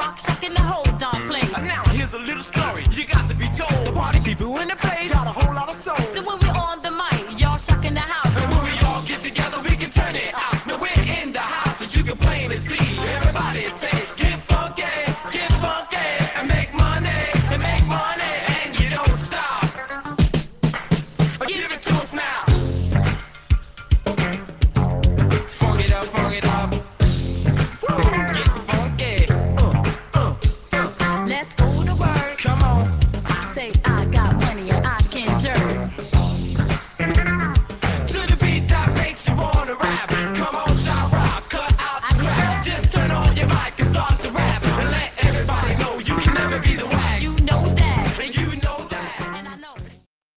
rock, shack in the whole darn place. Now here's a little story you got to be told. The party people in the